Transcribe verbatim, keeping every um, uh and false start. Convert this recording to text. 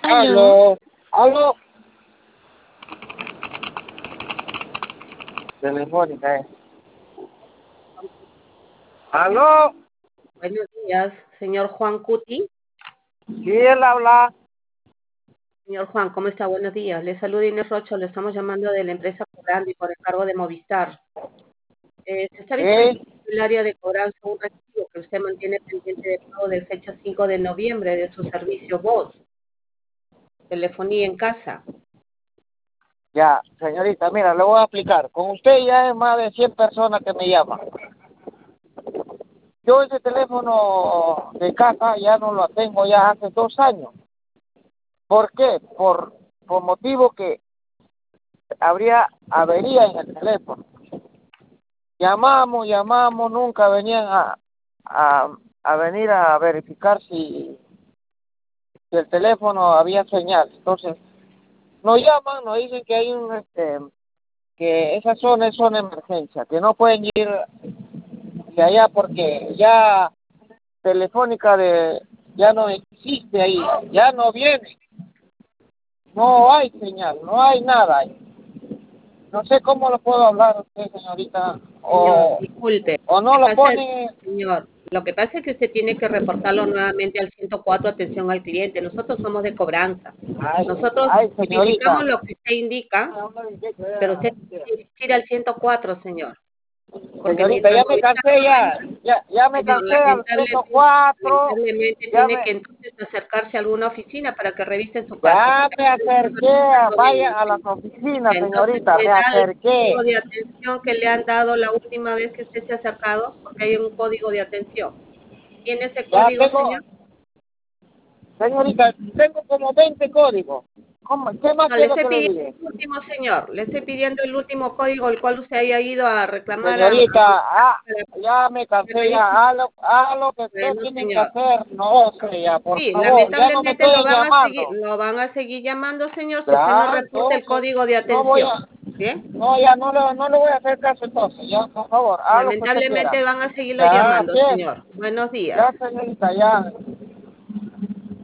Aló. Aló. Aló. Telefónica, eh. Aló. Buenos días, señor Juan Cuti. Sí, él habla. Señor Juan, ¿cómo está? Buenos días. Le saluda Inés Rocho, le estamos llamando de la empresa Cobrandi por encargo de Movistar. Eh, se está Sí. visualizando en el área de cobranza un recibo que usted mantiene pendiente de pago de fecha cinco de noviembre de su servicio voz, telefonía en casa. Ya, señorita, mira, le voy a explicar. Con usted ya es más de cien personas que me llaman. Yo ese teléfono de casa ya no lo tengo ya hace dos años. ¿Por qué? Por, por motivo que habría avería en el teléfono. Llamamos, llamamos, nunca venían a, a, a venir a verificar si, si el teléfono había señal. Entonces, nos llaman, nos dicen que hay un, este, que esa zona es zona de emergencia, que no pueden ir de allá porque ya Telefónica de ya no existe ahí, ya no viene, no hay señal, no hay nada ahí. No sé cómo lo puedo hablar a usted, señorita, Señor, o, disculpe. o Lo no que lo pasa, pone. señor, lo que pasa es que usted tiene que reportarlo nuevamente al ciento cuatro, atención al cliente. Nosotros somos de cobranza. Ay, Nosotros ay, señorita. verificamos lo que usted indica, pero usted tiene que ir al ciento cuatro, señor. Porque Señorita, mientras ya me Movistar cansé no ya, venga, ya, ya me señor, cansé al ciento lamentablemente, cuatro lamentablemente ya tiene me, que entonces acercarse a alguna oficina para que revisen su caso, ya porque me aquí no están acerqué, a- reportando bien, vaya a las señor. oficinas, Entonces, señorita, me me da el acerqué. código de atención que le han dado la última vez que usted se ha acercado, porque hay un código de atención. ¿Tiene ese Ya código, tengo, señor? señorita, tengo como veinte códigos. ¿Cómo? ¿Qué más No, le quiero estoy que le pidiendo diga? el último, señor. Le estoy pidiendo el último código, el cual usted haya ido a reclamar a, a Señorita, ah, para ya me que cansé, revisen. ya, haz lo, haz lo que usted Bueno, tiene que señor. hacer, no sé, ya, por Sí, favor, ya no me lamentablemente lo estoy van a seguir, llamando. lo van a seguir llamando, señor, si usted no Ya, reporta el entonces, código de no voy atención. a, ¿Bien? no, ya no le, no le voy a hacer caso entonces, ya, por favor, haz lo que usted quiera. Lamentablemente van a seguirlo Ya, llamando, bien, señor. Buenos días. ya, señorita, ya.